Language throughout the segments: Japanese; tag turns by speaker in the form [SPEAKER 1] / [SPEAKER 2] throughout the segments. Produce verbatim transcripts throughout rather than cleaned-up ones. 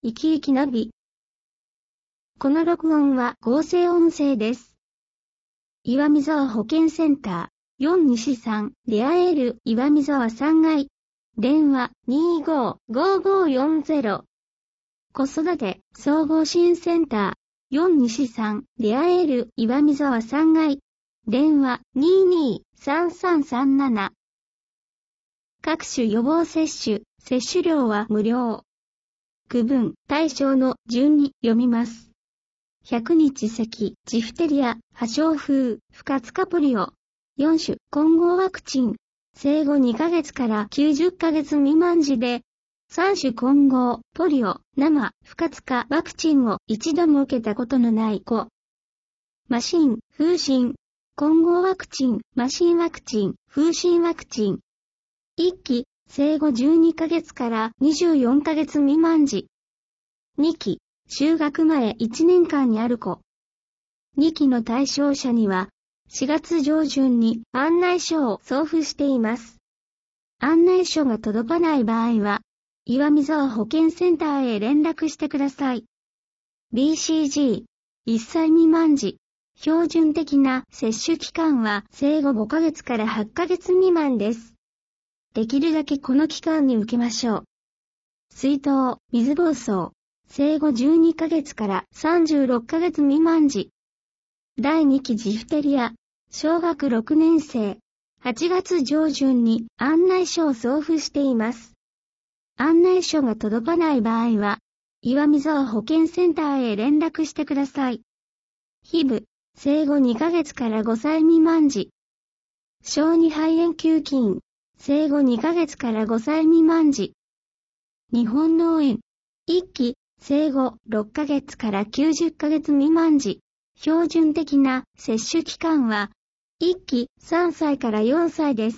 [SPEAKER 1] 生き生きナビ。この録音は合成音声です。岩見沢保健センター、よん西さん、レアエール、岩見沢さんがい。電話、にーごーごーごーよんゼロ。子育て、総合支援センター、よん西さん、レアエール、岩見沢さんがい。電話、にーにーさんさんさんなな。各種予防接種、接種料は無料。区分、対象の順に読みます。百日咳、ジフテリア、破傷風、不活化ポリオ。よん種、混合ワクチン。生後にかげつからきゅうじゅっかげつ未満児で、さん種混合、ポリオ、生、不活化ワクチンを一度も受けたことのない子。麻疹、風疹。混合ワクチン、麻疹ワクチン、風疹ワクチン。いっき、生後じゅうにかげつからにじゅうよんかげつ未満児。にき、就学前いちねんかんにある子。にきの対象者には、しがつ上旬に案内書を送付しています。案内書が届かない場合は、岩見沢保健センターへ連絡してください。ビーシージー、いっさい未満児。標準的な接種期間は生後ごかげつからはちかげつ未満です。できるだけこの期間に受けましょう。水痘、水疱瘡、生後じゅうにかげつからさんじゅうろっかげつ未満児。だいにきジフテリア、小学ろくねんせい、はちがつ上旬に案内書を送付しています。案内書が届かない場合は、岩見沢保健センターへ連絡してください。ヒブ、生後にかげつからごさい未満児。小児肺炎球菌、生後にかげつからごさい未満児。日本脳炎。いっき、生後ろっかげつからきゅうじゅっかげつ未満児。標準的な接種期間は、いっきさんさいからよんさいです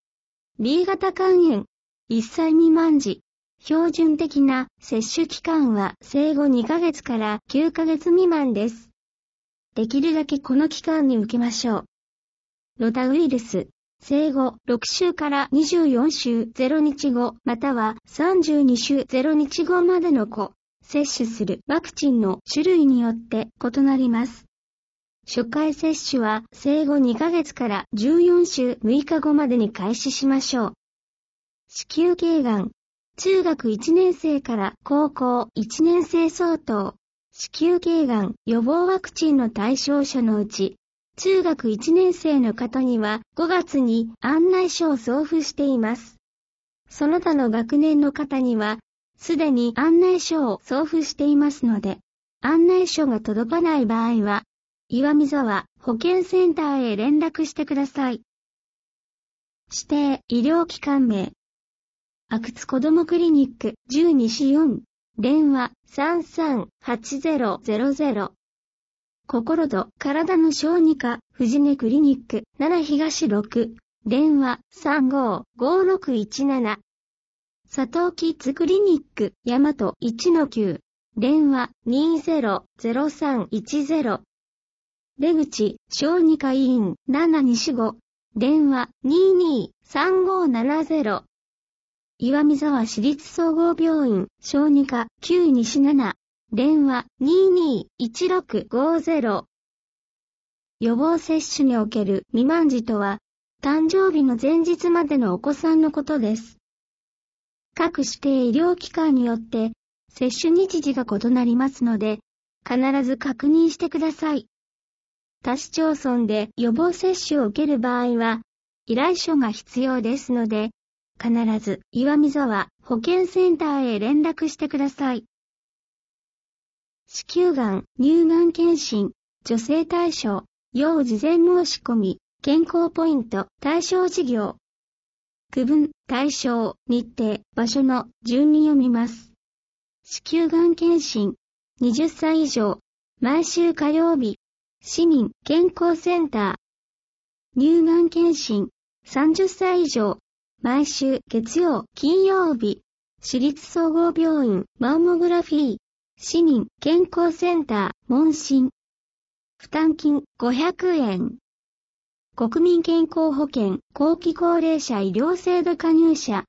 [SPEAKER 1] 。B 型肝炎。いっさい未満児。標準的な接種期間は生後にかげつからきゅうかげつ未満です。できるだけこの期間に受けましょう。ロタウイルス。生後ろくしゅうからにじゅうよんしゅうゼロにちごまたはさんじゅうにしゅうゼロにちごまでの子、接種するワクチンの種類によって異なります。初回接種は生後にかげつからじゅうよんしゅうむいかごまでに開始しましょう。子宮頸がん。中学いちねんせいから高校いちねんせい相当。子宮頸がん予防ワクチンの対象者のうち、中学いちねんせいの方にはごがつに案内書を送付しています。その他の学年の方には、すでに案内書を送付していますので、案内書が届かない場合は、岩見沢保健センターへ連絡してください。指定医療機関名。阿久津子どもクリニックじゅうにしよん。電話さんさんはちゼロゼロゼロ。心と体の小児科、藤根クリニック、なな東ろく、電話さんごーごーろくいちなな。佐藤キッズクリニック、大和いちのきゅう、電話にゼロゼロさんいちゼロ。出口小児科医院、なな西ご、電話ににさんごーななゼロ。岩見沢市立総合病院、小児科きゅう西なな。電話ににいちろくごゼロ。予防接種における未満児とは、誕生日の前日までのお子さんのことです。各指定医療機関によって接種日時が異なりますので、必ず確認してください。他市町村で予防接種を受ける場合は、依頼書が必要ですので、必ず岩見沢保健センターへ連絡してください。子宮がん、乳がん検診、助成対象、要事前申し込み、健康ポイント、対象事業。区分、対象、日程、場所の順に読みます。子宮がん検診、はたち以上、毎週火曜日、市民健康センター。乳がん検診、さんじゅっさい以上、毎週月曜、金曜日、市立総合病院、マンモグラフィー。市民健康センター、問診。負担金ごひゃくえん。国民健康保険後期高齢者医療制度加入者。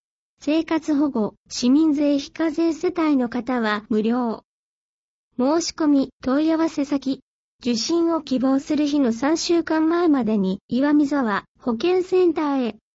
[SPEAKER 1] 生活保護、市民税非課税世帯の方は無料。申し込み、問い合わせ先、受診を希望する日のさんしゅうかんまえまでに岩見沢保健センターへ。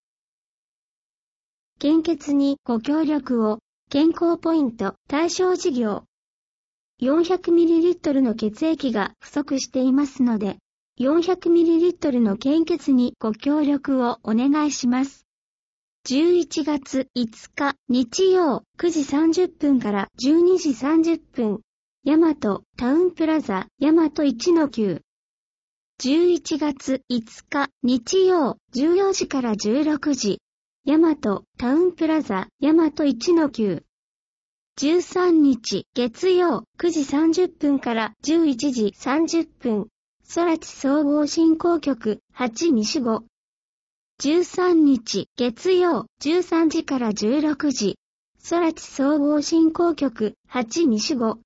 [SPEAKER 1] 献血にご協力を、健康ポイント対象事業。よんひゃくミリリットル の血液が不足していますので、よんひゃくミリリットル の献血にご協力をお願いします。じゅういちがついつか日曜くじさんじゅっぷんからじゅうにじさんじゅっぷん、大和タウンプラザ大和 いちのきゅう。じゅういちがついつか日曜じゅうよじからじゅうろくじ、大和タウンプラザ大和 いちのきゅう。じゅうさんにち月曜くじさんじゅっぷんからじゅういちじさんじゅっぷん、空知総合振興局はち西ご。じゅうさんにち月曜じゅうさんじからじゅうろくじ、空知総合振興局はち西ご。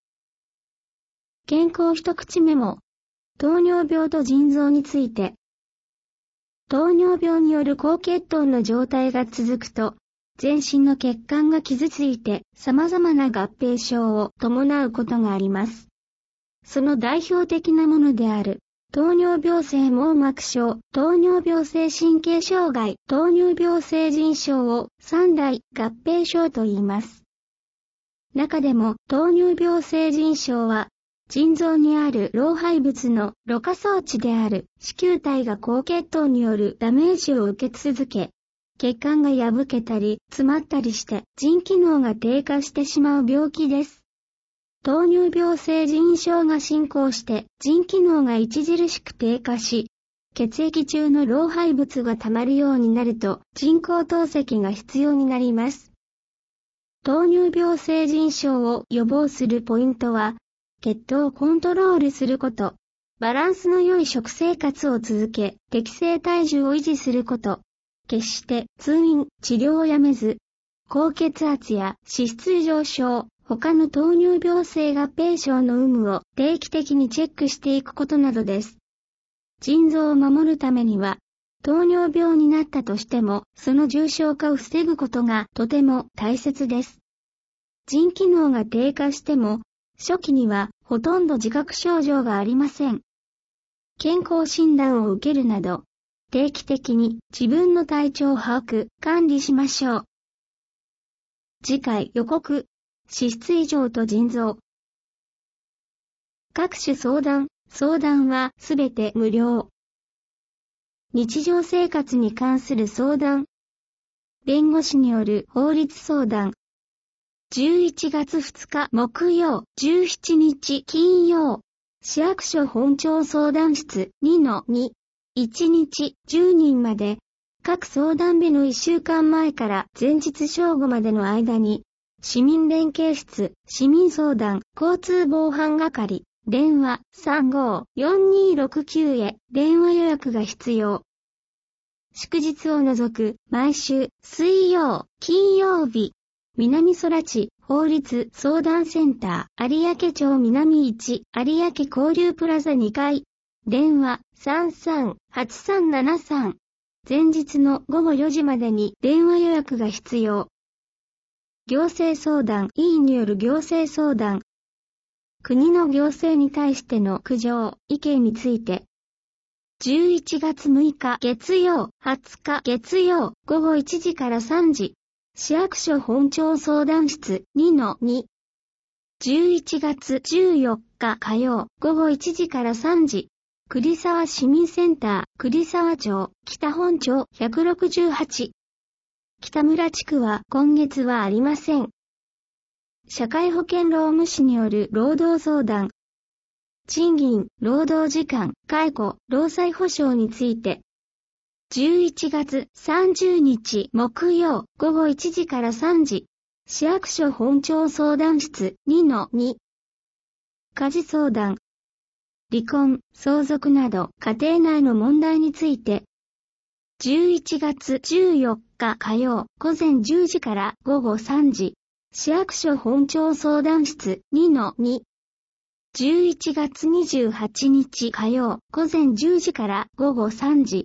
[SPEAKER 1] 健康一口メモ。糖尿病と腎臓について。糖尿病による高血糖の状態が続くと、全身の血管が傷ついて様々な合併症を伴うことがあります。その代表的なものである、糖尿病性網膜症、糖尿病性神経障害、糖尿病性腎症を三大合併症と言います。中でも糖尿病性腎症は、腎臓にある老廃物のろ過装置である糸球体が高血糖によるダメージを受け続け、血管が破けたり詰まったりして腎機能が低下してしまう病気です。糖尿病性腎症が進行して腎機能が著しく低下し、血液中の老廃物が溜まるようになると人工透析が必要になります。糖尿病性腎症を予防するポイントは、血糖をコントロールすること、バランスの良い食生活を続け、適正体重を維持すること、決して通院、治療をやめず、高血圧や脂質上昇、他の糖尿病性合併症の有無を定期的にチェックしていくことなどです。腎臓を守るためには、糖尿病になったとしても、その重症化を防ぐことがとても大切です。腎機能が低下しても、初期にはほとんど自覚症状がありません。健康診断を受けるなど、定期的に自分の体調を把握、管理しましょう。次回予告、脂質異常と腎臓。各種相談、相談はすべて無料。日常生活に関する相談。弁護士による法律相談。じゅういちがつふつか木曜、じゅうしちにち金曜。市役所本庁相談室 にのに。いちにちじゅうにんまで。各相談日のいっしゅうかんまえから前日正午までの間に、市民連携室、市民相談、交通防犯係、電話 さんごーよんにーろくきゅう へ電話予約が必要。祝日を除く毎週水曜、金曜日、南空知法律相談センター有明町南いち有明交流プラザにかい、電話 さんさんはちさんななさん。前日のごごよじまでに電話予約が必要。行政相談委員による行政相談。国の行政に対しての苦情、意見について。じゅういちがつむいか月曜、はつか月曜、ごごいちじからさんじ。市役所本庁相談室 にのに。じゅういちがつじゅうよっか火曜、ごごいちじからさんじ。栗沢市民センター、栗沢町、北本町ひゃくろくじゅうはち。北村地区は今月はありません。社会保険労務士による労働相談。賃金、労働時間、解雇、労災保障について。じゅういちがつさんじゅうにち木曜ごごいちじからさんじ。市役所本庁相談室 にのに。家事相談。離婚、相続など家庭内の問題について。じゅういちがつじゅうよっか火曜ごぜんじゅうじからごごさんじ。市役所本庁相談室 にのに。じゅういちがつにじゅうはちにち火曜ごぜんじゅうじからごごさんじ。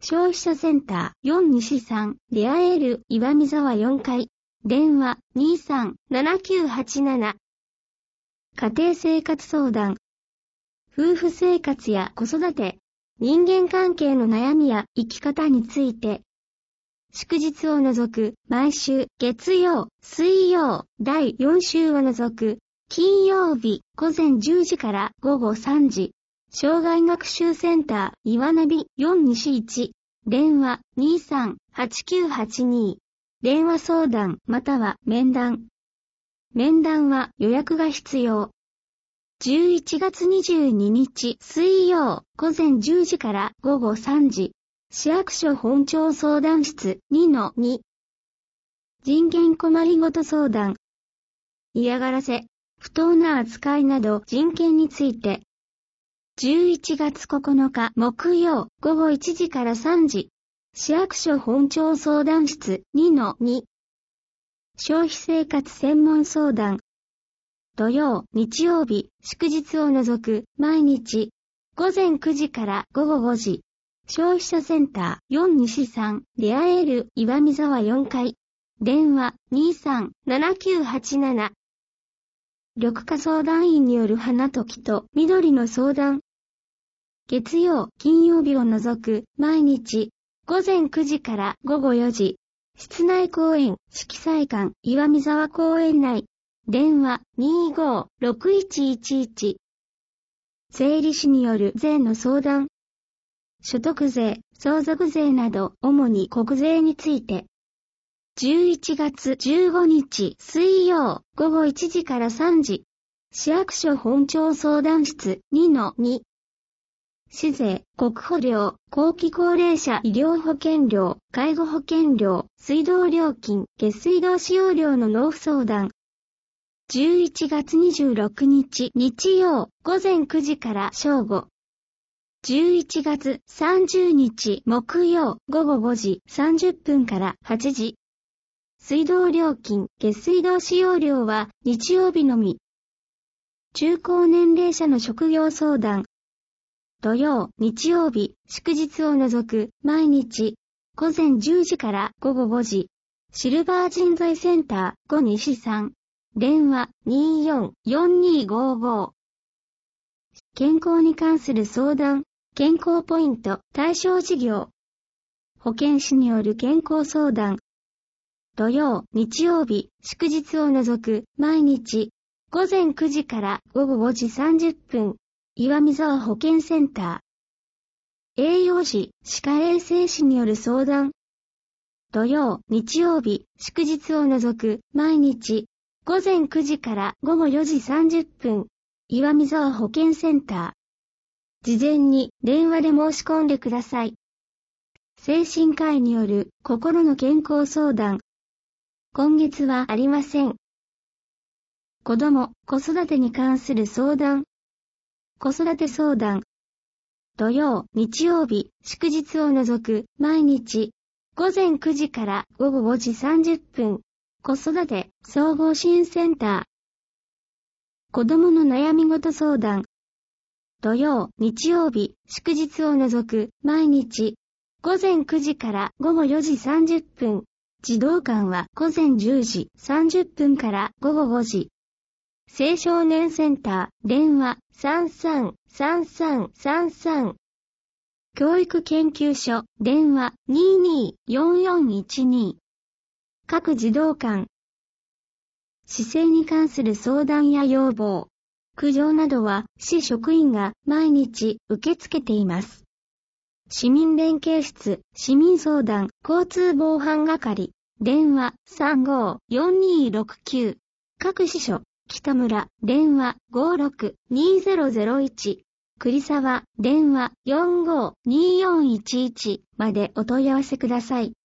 [SPEAKER 1] 消費者センターよん西さん、レアエール岩見沢よんかい、電話 にさんななきゅうはちなな。家庭生活相談。夫婦生活や子育て、人間関係の悩みや生き方について。祝日を除く毎週月曜、水曜、だいよん週を除く金曜日午前じゅうじから午後さんじ。障害学習センター岩ナビよん西いち。電話 にさんはちきゅうはちに。電話相談または面談。面談は予約が必要。じゅういちがつにじゅうににち水曜午前じゅうじから午後さんじ。市役所本庁相談室 にのに。人権困りごと相談。嫌がらせ、不当な扱いなど人権について。じゅういちがつここのか木曜午後いちじからさんじ。市役所本庁相談室 にのに。消費生活専門相談。土曜、日曜日、祝日を除く毎日。午前くじから午後ごじ。消費者センターよん西さん、レアエール岩見沢よんかい。電話 にさんななきゅうはちなな。緑化相談員による花と木と緑の相談。月曜、金曜日を除く毎日。午前くじから午後よじ。室内公園、色彩館、岩見沢公園内。電話 にごろくいちいちいち。税理士による税の相談。所得税、相続税など主に国税について。じゅういちがつじゅうごにち水曜午後いちじからさんじ。市役所本庁相談室 にのに。市税、国保料、後期高齢者医療保険料、介護保険料、水道料金、下水道使用料の納付相談。じゅういちがつにじゅうろくにち日曜午前くじから正午。じゅういちがつさんじゅうにち木曜午後ごじさんじゅっぷんからはちじ。水道料金、下水道使用料は日曜日のみ。中高年齢者の職業相談。土曜、日曜日、祝日を除く毎日。午前じゅうじから午後ごじ。シルバー人材センターご西さん。電話 によんよんにごご。健康に関する相談。健康ポイント対象事業。保健師による健康相談。土曜、日曜日、祝日を除く毎日。午前くじから午後ごじさんじゅっぷん。岩見沢保健センター。栄養士、歯科衛生士による相談。土曜、日曜日、祝日を除く毎日。午前くじから午後よじさんじゅっぷん。岩見沢保健センター。事前に電話で申し込んでください。精神科医による心の健康相談。今月はありません。子ども・子育てに関する相談。子育て相談。土曜、日曜日、祝日を除く毎日。午前くじから午後ごじさんじゅっぷん。子育て総合支援センター。子どもの悩み事相談。土曜、日曜日、祝日を除く毎日。午前くじから午後よじさんじゅっぷん。児童館は午前じゅうじさんじゅっぷんから午後ごじ。青少年センター、電話さんさんさんさんさんさん。教育研究所、電話にによんよんいちに。各児童館。姿勢に関する相談や要望、苦情などは市職員が毎日受け付けています。市民連携室、市民相談、交通防犯係、電話さんごよんにろくきゅう。各支所、北村、電話ごろくにぜろぜろいち。栗沢、電話よんごによんいちいちまでお問い合わせください。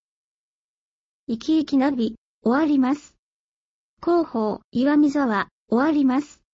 [SPEAKER 1] 生き生きナビ、終わります。広報、岩見沢、終わります。